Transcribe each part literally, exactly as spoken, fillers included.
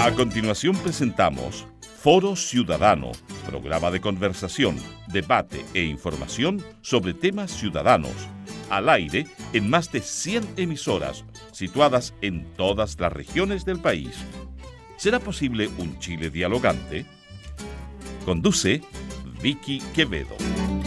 A continuación presentamos Foro Ciudadano, programa de conversación, debate e información sobre temas ciudadanos, al aire en más de cien emisoras, situadas en todas las regiones del país. ¿Será posible un Chile dialogante? Conduce Vicky Quevedo.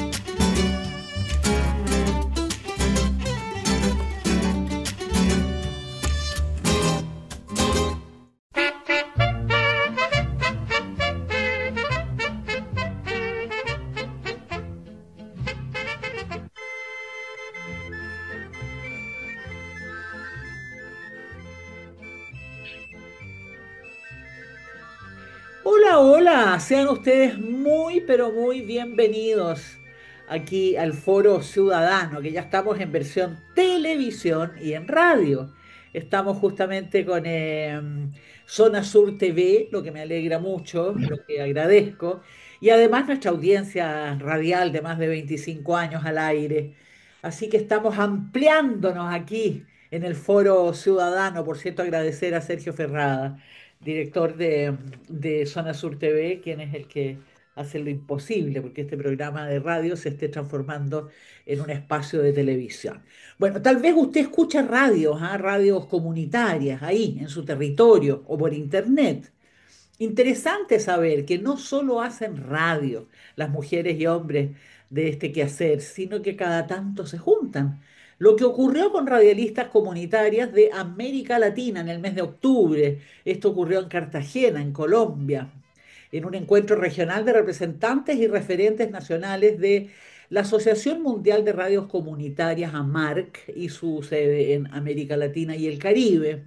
Hola, hola, sean ustedes muy, pero muy bienvenidos aquí al Foro Ciudadano, que ya estamos en versión televisión y en radio. Estamos justamente con eh, Zona Sur T V, lo que me alegra mucho, lo que agradezco, y además nuestra audiencia radial de más de veinticinco años al aire. Así que estamos ampliándonos aquí en el Foro Ciudadano. Por cierto, agradecer a Sergio Ferrada, director de, de Zona Sur T V, quien es el que hace lo imposible porque este programa de radio se esté transformando en un espacio de televisión. Bueno, tal vez usted escucha radios, ¿ah? Radios comunitarias ahí en su territorio o por internet. Interesante saber que no solo hacen radio las mujeres y hombres de este quehacer, sino que cada tanto se juntan. Lo que ocurrió con radialistas comunitarias de América Latina en el mes de octubre, esto ocurrió en Cartagena, en Colombia, en un encuentro regional de representantes y referentes nacionales de la Asociación Mundial de Radios Comunitarias, AMARC, y su sede en América Latina y el Caribe.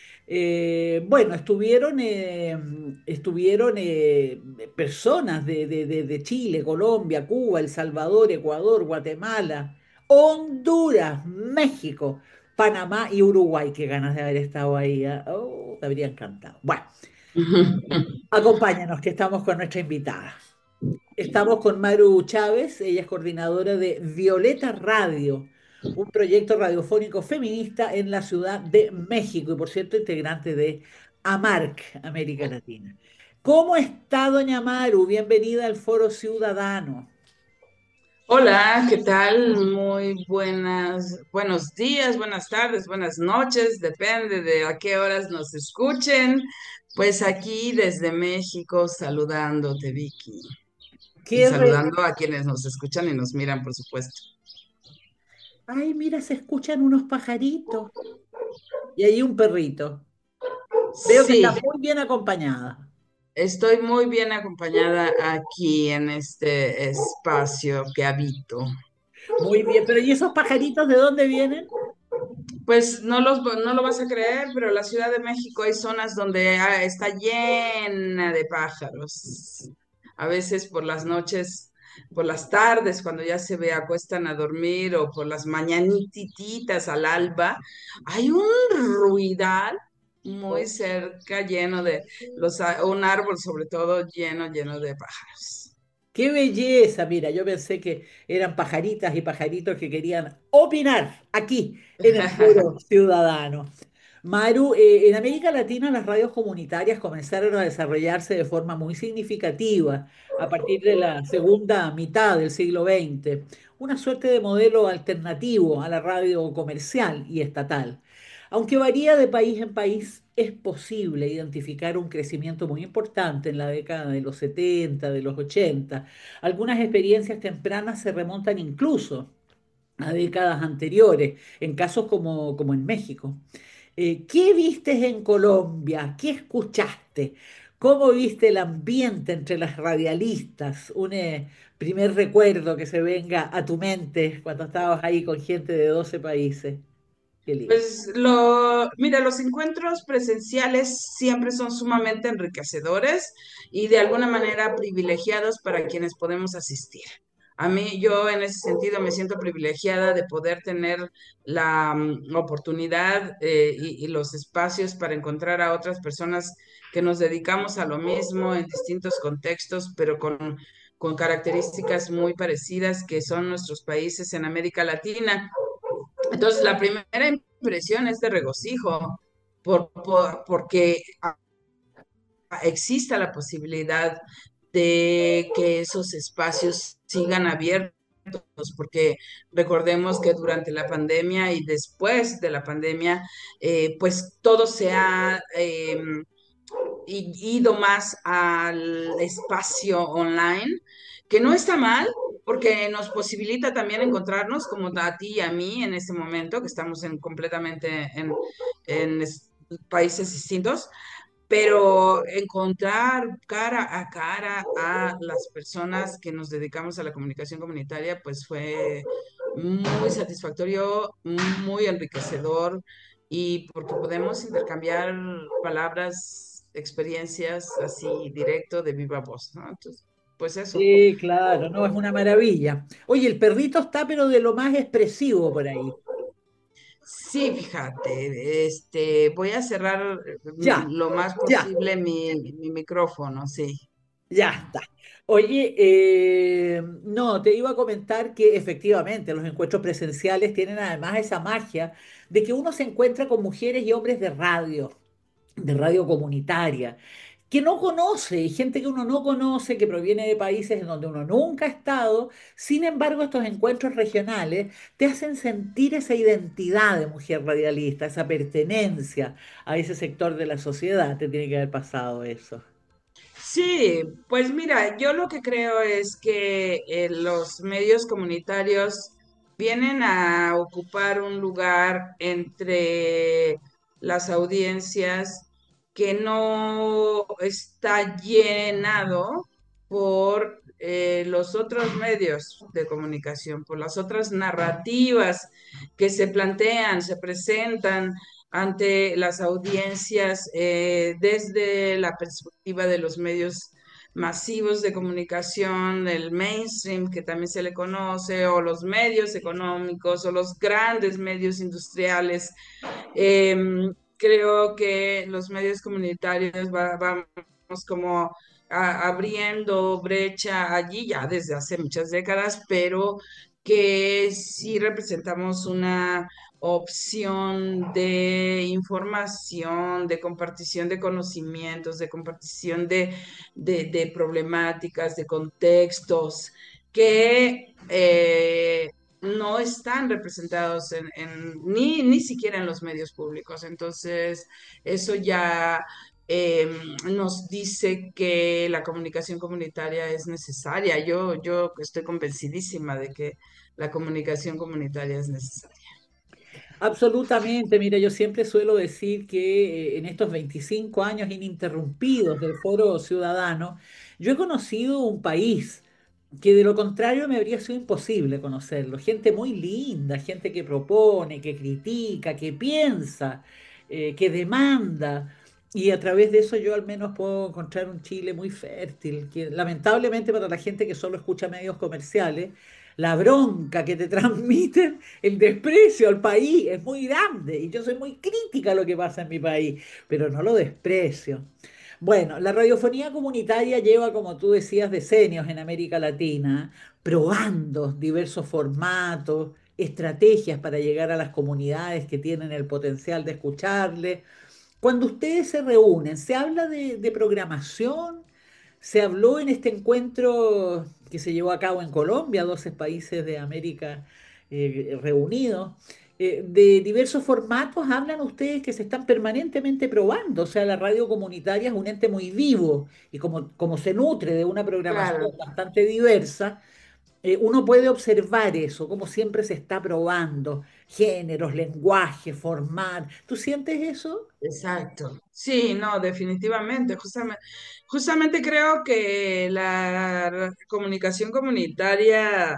Eh, bueno, estuvieron, eh, estuvieron eh, personas de, de- de- de Chile, Colombia, Cuba, El Salvador, Ecuador, Guatemala, Honduras, México, Panamá y Uruguay. Qué ganas de haber estado ahí. ¿Ah? Oh, te habría encantado. Bueno, acompáñanos, que estamos con nuestra invitada. Estamos con Maru Chávez, ella es coordinadora de Violeta Radio, un proyecto radiofónico feminista en la Ciudad de México y, por cierto, integrante de AMARC, América Latina. ¿Cómo está, doña Maru? Bienvenida al Foro Ciudadano. Hola, ¿qué tal? Muy buenas, buenos días, buenas tardes, buenas noches, depende de a qué horas nos escuchen. Pues aquí desde México saludándote, Vicky, y Qué re- saludando a quienes nos escuchan y nos miran, por supuesto. Ay, mira, se escuchan unos pajaritos y hay un perrito. Veo que está Sí, muy bien acompañada. estoy muy bien acompañada aquí en este espacio que habito. Muy bien, pero ¿y esos pajaritos de dónde vienen? Pues no los, no lo vas a creer, pero la Ciudad de México hay zonas donde ah, está llena de pájaros. A veces por las noches, por las tardes, cuando ya se ve, acuestan a dormir o por las mañanititas al alba, hay un ruidal muy cerca lleno de los, a- un árbol sobre todo lleno, lleno de pájaros. ¡Qué belleza! Mira, yo pensé que eran pajaritas y pajaritos que querían opinar aquí en el Foro Ciudadano. Maru, eh, en América Latina las radios comunitarias comenzaron a desarrollarse de forma muy significativa a partir de la segunda mitad del siglo veinte, una suerte de modelo alternativo a la radio comercial y estatal. Aunque varía de país en país, es posible identificar un crecimiento muy importante en la década de los setenta, de los ochenta. Algunas experiencias tempranas se remontan incluso a décadas anteriores, en casos como, como en México. Eh, ¿qué vistes en Colombia? ¿Qué escuchaste? ¿Cómo viste el ambiente entre las radialistas? Un eh, primer recuerdo que se venga a tu mente cuando estabas ahí con gente de doce países. Qué lindo. Pues lo, mira, los encuentros presenciales siempre son sumamente enriquecedores y de alguna manera privilegiados para quienes podemos asistir. A mí, yo en ese sentido me siento privilegiada de poder tener la mm, oportunidad eh, y, y los espacios para encontrar a otras personas que nos dedicamos a lo mismo en distintos contextos, pero con, con características muy parecidas que son nuestros países en América Latina. Entonces, la primera impresión es de regocijo, por, por- porque exista la posibilidad de que esos espacios sigan abiertos, porque recordemos que durante la pandemia y después de la pandemia, eh, pues todo se ha eh, ido más al espacio online, que no está mal, porque nos posibilita también encontrarnos como a ti y a mí en este momento, que estamos en, completamente en, en es- países distintos, pero encontrar cara a cara a las personas que nos dedicamos a la comunicación comunitaria, pues fue muy satisfactorio, muy enriquecedor, y porque podemos intercambiar palabras, experiencias así directo de viva voz, ¿no? Entonces, pues eso. Sí, claro, no, es una maravilla. Oye, el perrito está pero de lo más expresivo por ahí. Sí, fíjate, este, voy a cerrar Ya, mm, lo más ya. posible mi, mi micrófono, sí. Ya está. Oye, eh, no, te iba a comentar que efectivamente los encuentros presenciales tienen además esa magia de que uno se encuentra con mujeres y hombres de radio, de radio comunitaria, que no conoce, y gente que uno no conoce, que proviene de países en donde uno nunca ha estado. Sin embargo, estos encuentros regionales te hacen sentir esa identidad de mujer radialista, esa pertenencia a ese sector de la sociedad. Te tiene que haber pasado eso. Sí, pues mira, yo lo que creo es que eh, los medios comunitarios vienen a ocupar un lugar entre las audiencias que no está llenado por eh, los otros medios de comunicación, por las otras narrativas que se plantean, se presentan ante las audiencias eh, desde la perspectiva de los medios masivos de comunicación, el mainstream que también se le conoce, o los medios económicos, o los grandes medios industriales. Eh, Creo que los medios comunitarios va- vamos como a- abriendo brecha allí ya desde hace muchas décadas, pero que sí representamos una opción de información, de compartición de conocimientos, de compartición de, de- de problemáticas, de contextos que eh, no están representados en, en- ni, ni siquiera en los medios públicos. Entonces, eso ya eh, nos dice que la comunicación comunitaria es necesaria. Yo, yo estoy convencidísima de que la comunicación comunitaria es necesaria. Absolutamente, mira, yo siempre suelo decir que eh, en estos veinticinco años ininterrumpidos del Foro Ciudadano, yo he conocido un país que de lo contrario me habría sido imposible conocerlo. Gente muy linda, gente que propone, que critica, que piensa, eh, que demanda. Y a través de eso yo al menos puedo encontrar un Chile muy fértil, que lamentablemente para la gente que solo escucha medios comerciales, la bronca que te transmiten, el desprecio al país es muy grande y yo soy muy crítica a lo que pasa en mi país, pero no lo desprecio. Bueno, la radiofonía comunitaria lleva, como tú decías, decenios en América Latina, probando diversos formatos, estrategias para llegar a las comunidades que tienen el potencial de escucharle. Cuando ustedes se reúnen, ¿se habla de, de programación? ¿Se habló en este encuentro que se llevó a cabo en Colombia, doce países de América eh, reunidos? Eh, de diversos formatos hablan ustedes que se están permanentemente probando, o sea, la radio comunitaria es un ente muy vivo y como, como se nutre de una programación Claro, bastante diversa, eh, uno puede observar eso, como siempre se está probando géneros, lenguaje, formar. ¿Tú sientes eso? exacto. Sí, no, definitivamente. Justamente, justamente creo que la comunicación comunitaria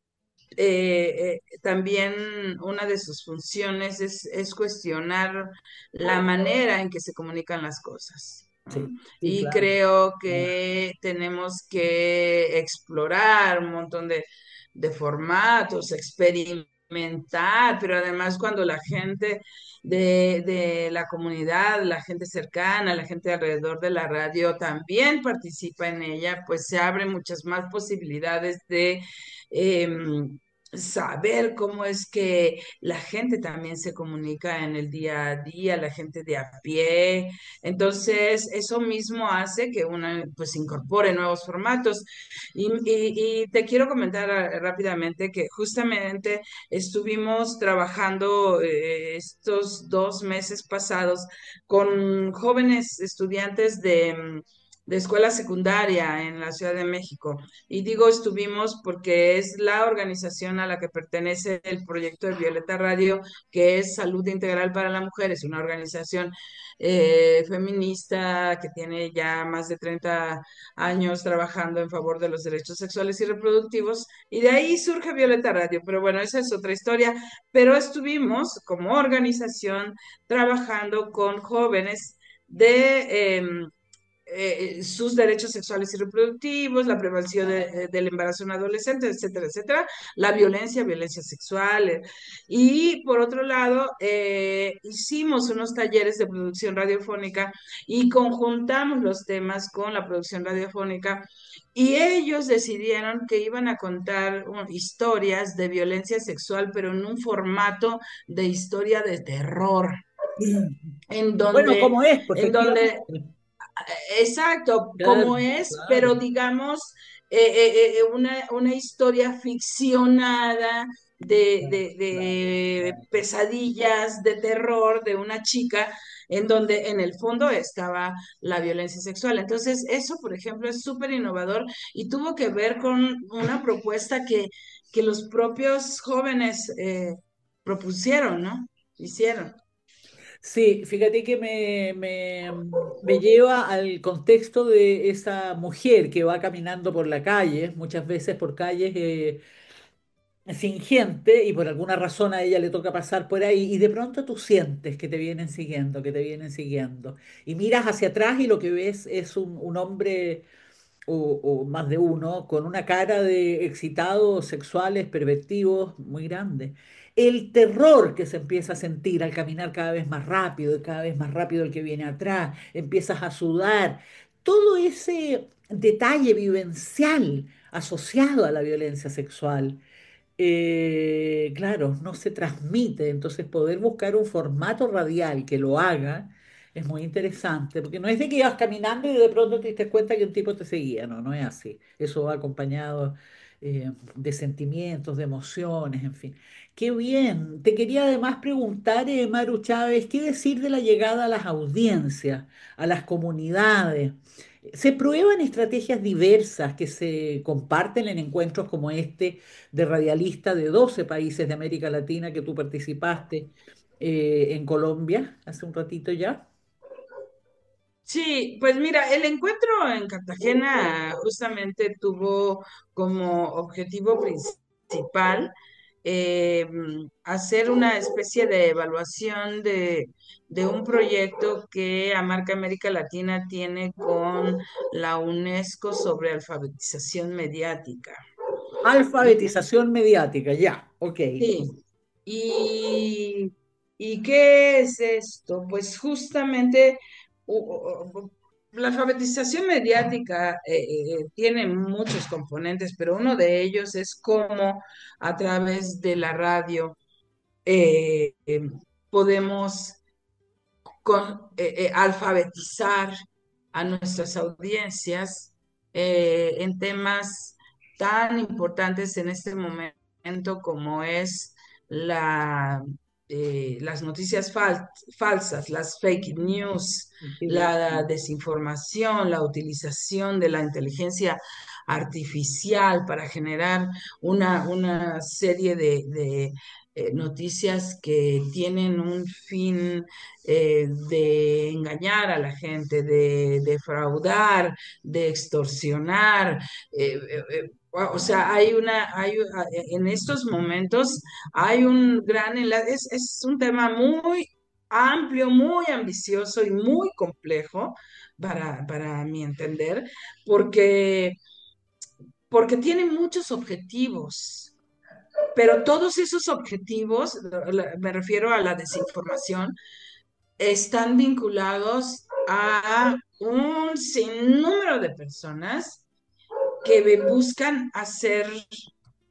eh, eh, también una de sus funciones es, es cuestionar la manera en que se comunican las cosas, ¿no? Sí, sí, Y claro. creo Claro. que tenemos que explorar un montón de, de formatos, experimentar, pero además cuando la gente de, de la comunidad, la gente cercana, la gente alrededor de la radio también participa en ella, pues se abren muchas más posibilidades de... em, saber cómo es que la gente también se comunica en el día a día, la gente de a pie. Entonces, eso mismo hace que una pues incorpore nuevos formatos. Y, y- y te quiero comentar ah, rápidamente que justamente estuvimos trabajando eh, estos dos meses pasados con jóvenes estudiantes de... mm, de escuela secundaria en la Ciudad de México. Y digo estuvimos porque es la organización a la que pertenece el proyecto de Violeta Radio, que es Salud Integral para la Mujer. Es una organización eh, feminista que tiene ya más de treinta años trabajando en favor de los derechos sexuales y reproductivos. Y de ahí surge Violeta Radio. Pero bueno, esa es otra historia. Pero estuvimos como organización trabajando con jóvenes de... em, eh, sus derechos sexuales y reproductivos, la prevención de- eh, del embarazo en adolescentes, etcétera, etcétera, la violencia, violencia sexual. eh. Y por otro lado, eh, hicimos unos talleres de producción radiofónica y conjuntamos los temas con la producción radiofónica y ellos decidieron que iban a contar uh, historias de violencia sexual, pero en un formato de historia de terror, en Bueno, donde, como es, pues, en efectivamente. donde exacto, Claro, como es, pero claro. digamos, eh, eh, eh, una, una historia ficcionada de, Claro, de, claro, de claro, claro. pesadillas, de terror de una chica, en donde en el fondo estaba la violencia sexual. Entonces, eso, por ejemplo, es súper innovador y tuvo que ver con una propuesta que, que los propios jóvenes eh, propusieron, ¿no? Hicieron. Sí, fíjate que me, me, me lleva al contexto de esa mujer que va caminando por la calle, muchas veces por calles eh, sin gente, y por alguna razón a ella le toca pasar por ahí, y de pronto tú sientes que te vienen siguiendo, que te vienen siguiendo, y miras hacia atrás y lo que ves es un, un hombre o, o más de uno, con una cara de excitados sexuales, pervertidos, muy grande. El terror que se empieza a sentir al caminar cada vez más rápido y cada vez más rápido el que viene atrás, empiezas a sudar, todo ese detalle vivencial asociado a la violencia sexual eh, claro, no se transmite, entonces poder buscar un formato radial que lo haga es muy interesante, porque no es de que ibas caminando y de pronto te diste cuenta que un tipo te seguía, no, no es así. Eso va acompañado eh, de sentimientos, de emociones, en fin. Qué bien. Te quería además preguntar, eh, Maru Chávez, ¿qué decir de la llegada a las audiencias, a las comunidades? Se prueban estrategias diversas que se comparten en encuentros como este de radialistas de doce países de América Latina que tú participaste eh, en Colombia hace un ratito ya. Sí, pues mira, el encuentro en Cartagena justamente tuvo como objetivo principal eh, hacer una especie de evaluación de, de un proyecto que Amarca América Latina tiene con la UNESCO sobre alfabetización mediática. Alfabetización mediática, ya, ok. Sí. ¿Y, y qué es esto? Pues justamente u- u- la alfabetización mediática eh, eh, tiene muchos componentes, pero uno de ellos es cómo a través de la radio eh, eh, podemos con, eh, eh, alfabetizar a nuestras audiencias eh, en temas tan importantes en este momento como es la, eh, las noticias fal- falsas, las fake news, Qué la bien. desinformación, la utilización de la inteligencia artificial para generar una, una serie de, de, eh, noticias que tienen un fin eh, de engañar a la gente, de defraudar, de extorsionar. eh, eh, eh, o sea, hay una, hay, en estos momentos hay un gran enlace, es, es un tema muy amplio, muy ambicioso y muy complejo para, para mi entender, porque, porque tiene muchos objetivos. Pero todos esos objetivos, la- me refiero a la desinformación, están vinculados a un sinnúmero de personas que buscan hacer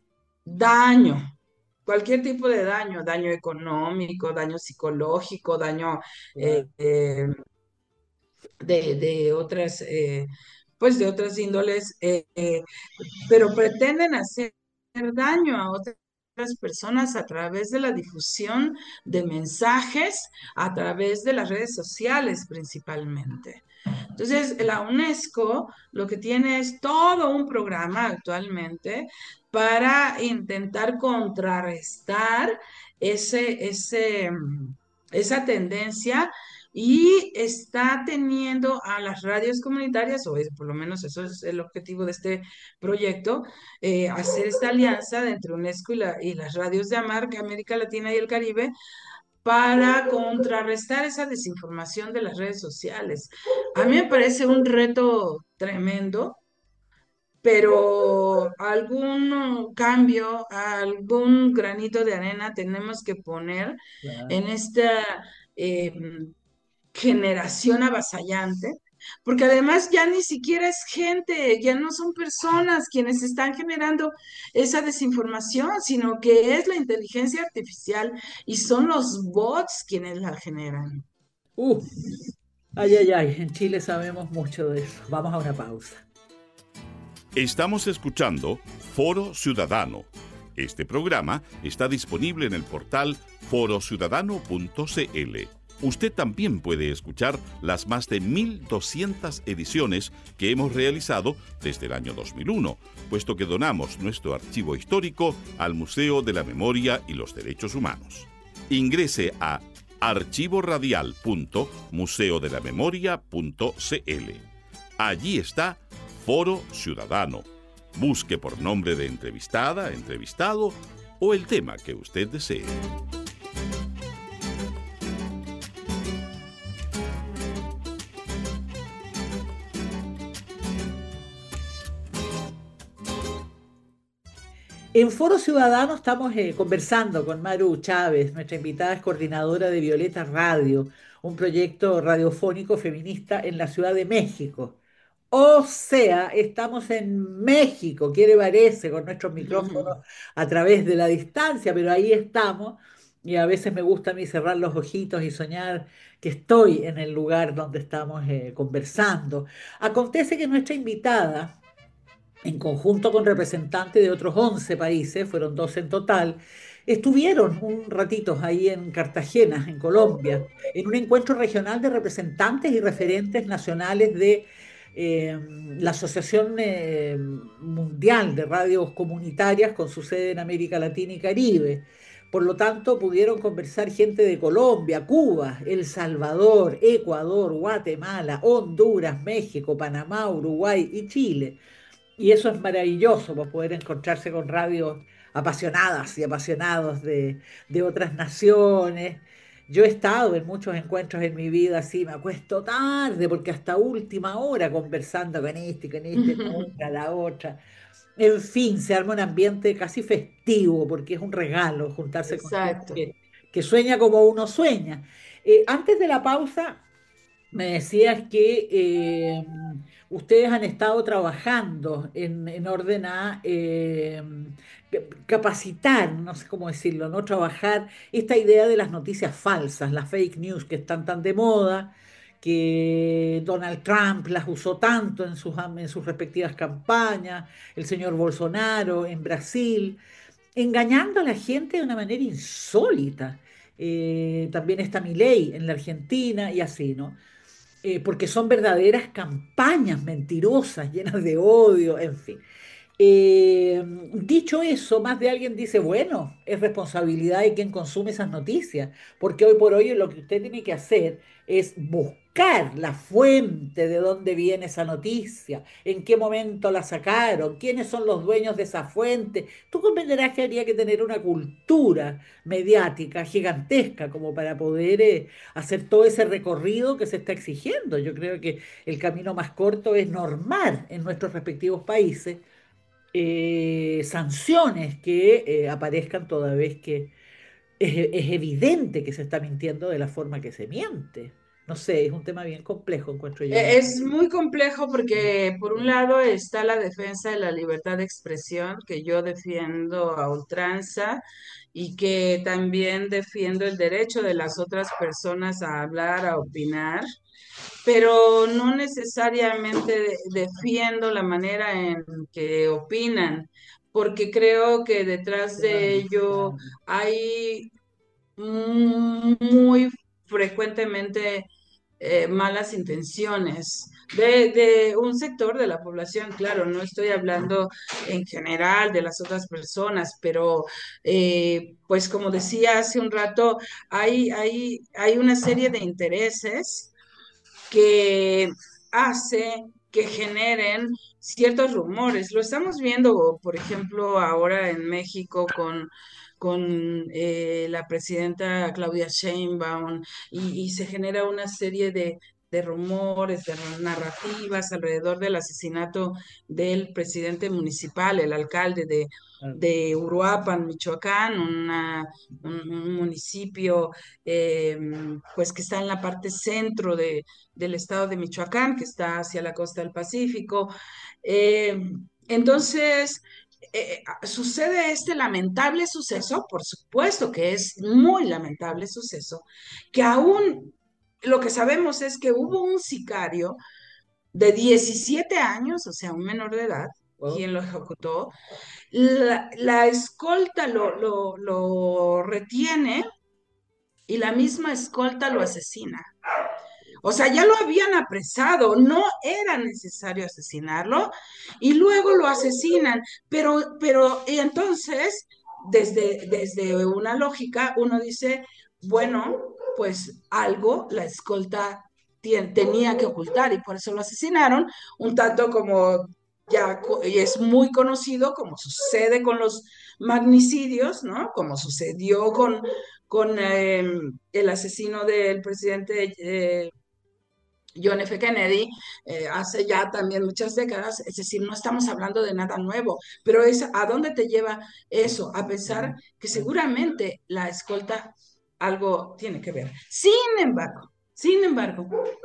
daño, cualquier tipo de daño, daño económico, daño psicológico, daño Claro. eh, eh, de, de otras, eh, pues de otras índoles, eh, eh, pero pretenden hacer daño a otras personas a través de la difusión de mensajes, a través de las redes sociales principalmente. Entonces, la UNESCO lo que tiene es todo un programa actualmente para intentar contrarrestar ese, ese, mm, esa tendencia y está teniendo a las radios comunitarias, o es- por lo menos eso es el objetivo de este proyecto, eh, hacer esta alianza entre UNESCO y, la- y las radios de AMAR, que América Latina y el Caribe, para contrarrestar esa desinformación de las redes sociales. A mí me parece un reto tremendo, pero algún cambio, algún granito de arena tenemos que poner Claro. en esta eh, generación avasallante, porque además ya ni siquiera es gente, ya no son personas quienes están generando esa desinformación, sino que es la inteligencia artificial y son los bots quienes la generan. Uh, ay, ay, ay, en Chile sabemos mucho de eso. Vamos a una pausa. Estamos escuchando Foro Ciudadano. Este programa está disponible en el portal foro ciudadano punto c l. Usted también puede escuchar las más de mil doscientas ediciones que hemos realizado desde el año dos mil uno, puesto que donamos nuestro archivo histórico al Museo de la Memoria y los Derechos Humanos. Ingrese a archivo radial punto museo de la memoria punto c l. Allí está Foro Ciudadano. Busque por nombre de entrevistada, entrevistado o el tema que usted desee. En Foro Ciudadano estamos eh, conversando con Maru Chávez, nuestra invitada es coordinadora de Violeta Radio, un proyecto radiofónico feminista en la Ciudad de México. O sea, estamos en México, quiere parece, con nuestros micrófonos a través de la distancia, pero ahí estamos. Y a veces me gusta a mí cerrar los ojitos y soñar que estoy en el lugar donde estamos eh, conversando. Acontece que nuestra invitada en conjunto con representantes de otros once países, fueron doce en total, estuvieron un ratito ahí en Cartagena, en Colombia, en un encuentro regional de representantes y referentes nacionales de eh, la Asociación eh, Mundial de Radios Comunitarias con su sede en América Latina y Caribe. Por lo tanto, pudieron conversar gente de Colombia, Cuba, El Salvador, Ecuador, Guatemala, Honduras, México, Panamá, Uruguay y Chile. Y eso es maravilloso, pues, poder encontrarse con radios apasionadas y apasionados de, de otras naciones. Yo he estado en muchos encuentros en mi vida así, me acuesto tarde porque hasta última hora conversando con este, con este, la otra, la otra. En fin, se arma un ambiente casi festivo porque es un regalo juntarse con gente Exacto. que, que sueña como uno sueña. Eh, antes de la pausa, me decías que eh, ustedes han estado trabajando en, en orden a eh, capacitar, no sé cómo decirlo, ¿no? Trabajar esta idea de las noticias falsas, las fake news que están tan de moda, que Donald Trump las usó tanto en sus, en sus respectivas campañas, el señor Bolsonaro en Brasil, engañando a la gente de una manera insólita. Eh, también está Milei en la Argentina y así, ¿no? Eh, porque son verdaderas campañas mentirosas, llenas de odio, en fin. Eh, dicho eso, más de alguien dice, bueno, es responsabilidad de quien consume esas noticias, porque hoy por hoy lo que usted tiene que hacer es buscar la fuente de dónde viene esa noticia, en qué momento la sacaron, quiénes son los dueños de esa fuente. Tú comprenderás que habría que tener una cultura mediática gigantesca como para poder eh, hacer todo ese recorrido que se está exigiendo. Yo creo que el camino más corto es normar en nuestros respectivos países eh, sanciones que eh, aparezcan toda vez que es, es evidente que se está mintiendo de la forma que se miente. No sé, es un tema bien complejo, encuentro yo. E- Es muy complejo porque por un lado está la defensa de la libertad de expresión, que yo defiendo a ultranza y que también defiendo el derecho de las otras personas a hablar, a opinar, pero no necesariamente de- defiendo la manera en que opinan, porque creo que detrás de Claro, ello claro. hay mm, muy frecuentemente eh, malas intenciones de, de un sector de la población. Claro, no estoy hablando en general de las otras personas, pero eh, pues como decía hace un rato, hay, hay, hay una serie de intereses que hace que generen ciertos rumores. Lo estamos viendo, por ejemplo, ahora en México con, con eh, la presidenta Claudia Sheinbaum y, y se genera una serie de, de rumores, de narrativas alrededor del asesinato del presidente municipal, el alcalde de, Claro. de Uruapan, Michoacán, una- un, un municipio eh, pues que está en la parte centro de, del estado de Michoacán, que está hacia la costa del Pacífico. Eh, entonces, eh, sucede este lamentable suceso, por supuesto que es muy lamentable suceso, que aún lo que sabemos es que hubo un sicario de diecisiete años, o sea, un menor de edad, Wow. quien lo ejecutó. La, la escolta lo, lo, lo retiene y la misma escolta lo asesina. O sea, ya lo habían apresado, no era necesario asesinarlo y luego lo asesinan. Pero, pero y entonces, desde, desde una lógica, uno dice, bueno, pues algo la escolta tien- tenía que ocultar y por eso lo asesinaron, un tanto como ya co- y es muy conocido, como sucede con los magnicidios, ¿no? Como sucedió con, con eh, el asesino del presidente eh, John F. Kennedy, eh, hace ya también muchas décadas, es decir, no estamos hablando de nada nuevo, pero es a dónde te lleva eso, a pensar que seguramente la escolta algo tiene que ver. Sin embargo, sin embargo,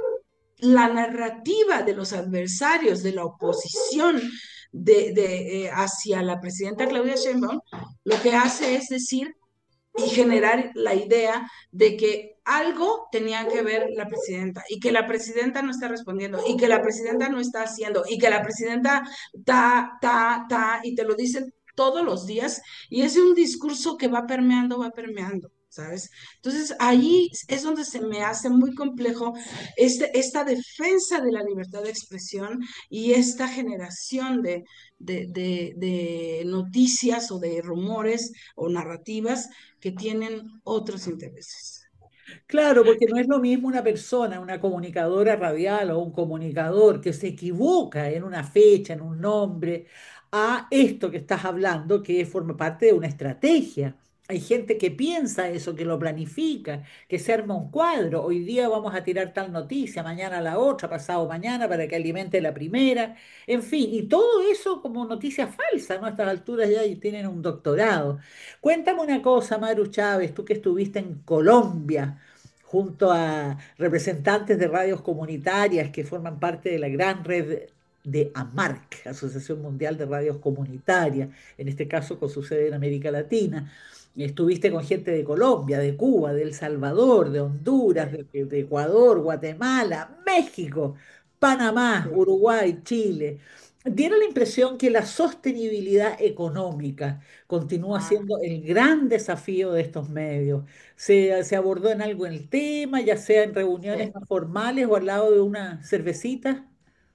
la narrativa de los adversarios de la oposición de, de, eh, hacia la presidenta Claudia Sheinbaum, lo que hace es decir y generar la idea de que algo tenía que ver la presidenta y que la presidenta no está respondiendo y que la presidenta no está haciendo y que la presidenta ta, ta, ta, y te lo dicen todos los días y es un discurso que va permeando, va permeando. ¿Sabes? Entonces ahí es donde se me hace muy complejo este, esta defensa de la libertad de expresión y esta generación de, de, de, de noticias o de rumores o narrativas que tienen otros intereses. Claro, porque no es lo mismo una persona, una comunicadora radial o un comunicador que se equivoca en una fecha, en un nombre, a esto que estás hablando, que forma parte de una estrategia. Hay gente que piensa eso, que lo planifica, que se arma un cuadro. Hoy día vamos a tirar tal noticia, mañana la otra, pasado mañana para que alimente la primera. En fin, y todo eso como noticia falsa, ¿no? A estas alturas ya tienen un doctorado. Cuéntame una cosa, Maru Chávez, tú que estuviste en Colombia junto a representantes de radios comunitarias que forman parte de la gran red de AMARC, Asociación Mundial de Radios Comunitarias, en este caso con su sede en América Latina. Estuviste con gente de Colombia, de Cuba, de El Salvador, de Honduras, de, de Ecuador, Guatemala, México, Panamá, Uruguay, Chile. Diera la impresión que la sostenibilidad económica continúa Ah, siendo el gran desafío de estos medios. Se, se abordó en algo en el tema, ya sea en reuniones sí, más formales o al lado de una cervecita.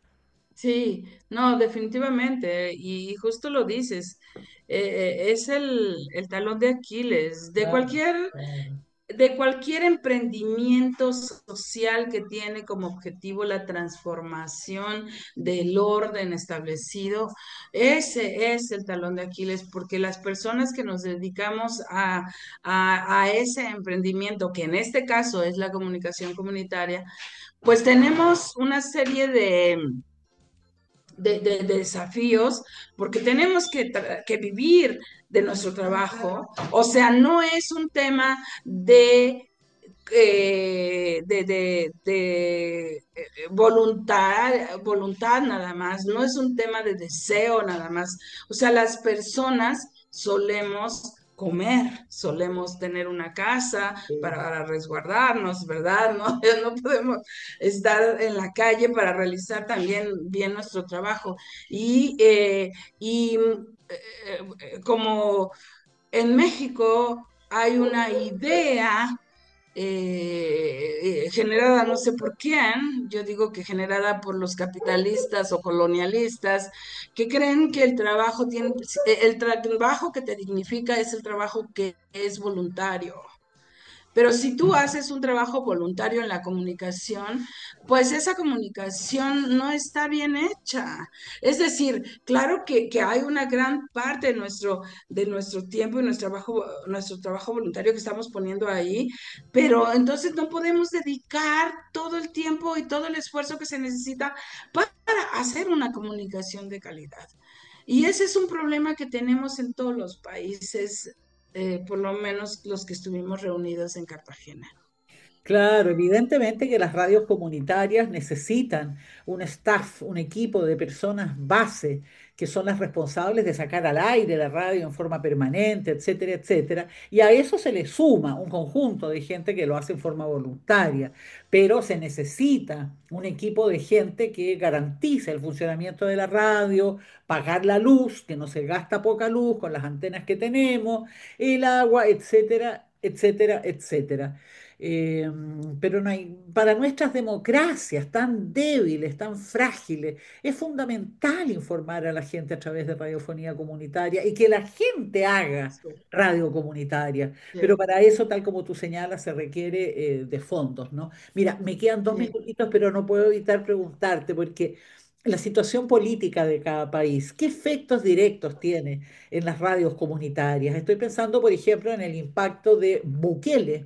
sí, no, definitivamente, y justo lo dices, eh, eh, es el, el talón de Aquiles de Claro, cualquier claro. de cualquier emprendimiento social que tiene como objetivo la transformación del orden establecido, ese es el talón de Aquiles, porque las personas que nos dedicamos a, a, a ese emprendimiento, que en este caso es la comunicación comunitaria, pues tenemos una serie de de, de, de desafíos, porque tenemos que, que, vivir de nuestro trabajo. O sea, no es un tema de eh, de, de, de, eh, voluntad, voluntad nada más, no es un tema de deseo nada más. O sea, las personas solemos comer, solemos tener una casa Sí. para resguardarnos, ¿verdad? No, no podemos estar en la calle para realizar también bien nuestro trabajo. Y, eh, y eh, eh, como en México hay una idea eh, eh, generada no sé por quién, yo digo que generada por los capitalistas o colonialistas, que creen que el trabajo tiene, el tra- trabajo que te dignifica es el trabajo que es voluntario. Pero si tú haces un trabajo voluntario en la comunicación, pues esa comunicación no está bien hecha. Es decir, claro que, que hay una gran parte de nuestro, de nuestro tiempo y nuestro trabajo, nuestro trabajo voluntario que estamos poniendo ahí, pero entonces no podemos dedicar todo el tiempo y todo el esfuerzo que se necesita para hacer una comunicación de calidad. Y ese es un problema que tenemos en todos los países, eh, por lo menos los que estuvimos reunidos en Cartagena. Claro, evidentemente que las radios comunitarias necesitan un staff, un equipo de personas base que son las responsables de sacar al aire la radio en forma permanente, etcétera, etcétera. Y a eso se le suma un conjunto de gente que lo hace en forma voluntaria, pero se necesita un equipo de gente que garantice el funcionamiento de la radio, pagar la luz, que no se gasta poca luz con las antenas que tenemos, el agua, etcétera, etcétera, etcétera. Eh, pero no hay, para nuestras democracias tan débiles, tan frágiles, es fundamental informar a la gente a través de radiofonía comunitaria y que la gente haga Sí, radio comunitaria. Pero sí, para eso, tal como tú señalas, se requiere eh, de fondos, ¿no? Mira, me quedan dos sí, minutitos, pero no puedo evitar preguntarte, porque la situación política de cada país, ¿qué efectos directos tiene en las radios comunitarias? Estoy pensando, por ejemplo, en el impacto de Bukele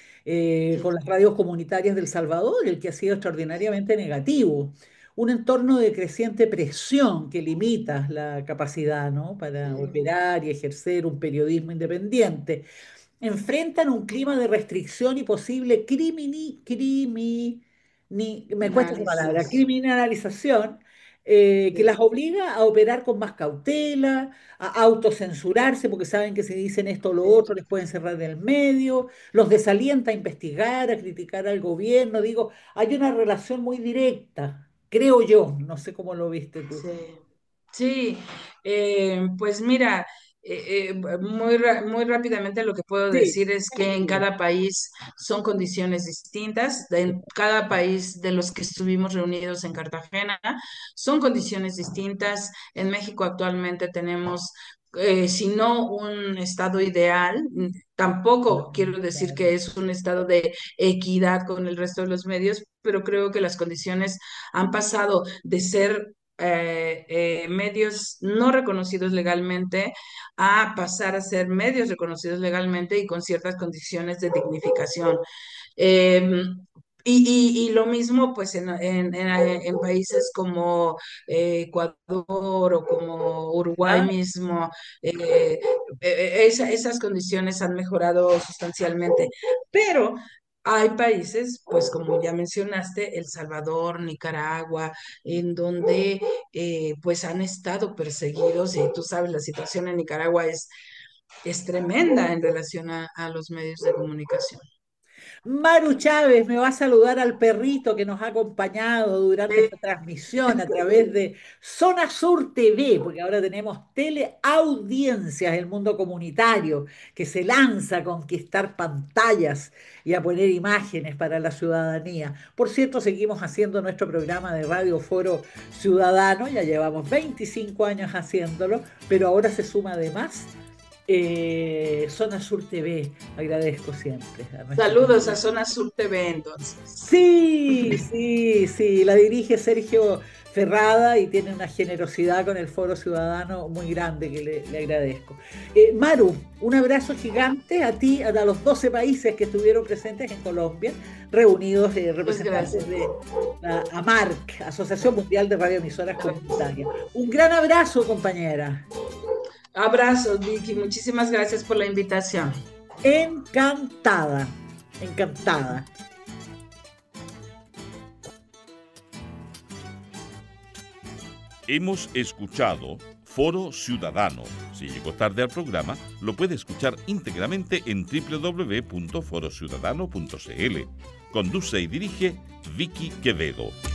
eh, con sí, las radios comunitarias del Salvador, el que ha sido extraordinariamente negativo. Un entorno de creciente presión que limita la capacidad, ¿no?, para sí. operar y ejercer un periodismo independiente. Enfrentan un clima de restricción y posible crimini, crimi, ni- me cuesta esa palabra, Análisis. criminalización, eh, que las Sí, obliga a operar con más cautela, a autocensurarse, porque saben que si dicen esto o lo sí. otro les pueden cerrar del medio, los desalienta a investigar, a criticar al gobierno. Digo, hay una relación muy directa, creo yo, no sé cómo lo viste tú. Sí, sí, eh, pues mira, eh, eh, muy, ra- muy rápidamente lo que puedo Sí, decir es que en sí, cada país son condiciones distintas, en cada país de los que estuvimos reunidos en Cartagena son condiciones distintas. En México actualmente tenemos, eh, si no un estado ideal, mm, tampoco quiero decir que es un estado de equidad con el resto de los medios, pero creo que las condiciones han pasado de ser eh, eh, medios no reconocidos legalmente a pasar a ser medios reconocidos legalmente y con ciertas condiciones de dignificación. Eh, y, y- y lo mismo pues en, en- en- en países como eh, Ecuador o como Uruguay ¿ah? mismo, eh, eh, esa- esas condiciones han mejorado sustancialmente, pero hay países, pues como ya mencionaste, El Salvador, Nicaragua, en donde eh, pues han estado perseguidos y tú sabes, la situación en Nicaragua es, es tremenda en relación a a los medios de comunicación. Maru Chávez me va a saludar al perrito que nos ha acompañado durante esta transmisión a través de Zona Sur T V, porque ahora tenemos teleaudiencias, el mundo comunitario, que se lanza a conquistar pantallas y a poner imágenes para la ciudadanía. Por cierto, seguimos haciendo nuestro programa de Radio Foro Ciudadano, ya llevamos veinticinco años haciéndolo, pero ahora se suma además eh, Zona Sur T V. Agradezco siempre a nuestro. Saludos a Zona Sur T V entonces. Sí, sí, sí, la dirige Sergio Ferrada y tiene una generosidad con el Foro Ciudadano muy grande que le, le agradezco. Eh, Maru, un abrazo gigante a ti, a los doce países que estuvieron presentes en Colombia, reunidos eh, Pues gracias. representantes de la AMARC, Asociación Mundial de Radioemisoras Comunitarias. Un gran abrazo, compañera. Abrazos, Vicky. Muchísimas gracias por la invitación. Encantada. Encantada. Hemos escuchado Foro Ciudadano. Si llegó tarde al programa, lo puede escuchar íntegramente en doble u doble u doble u punto foro ciudadano punto c l. Conduce y dirige Vicky Quevedo.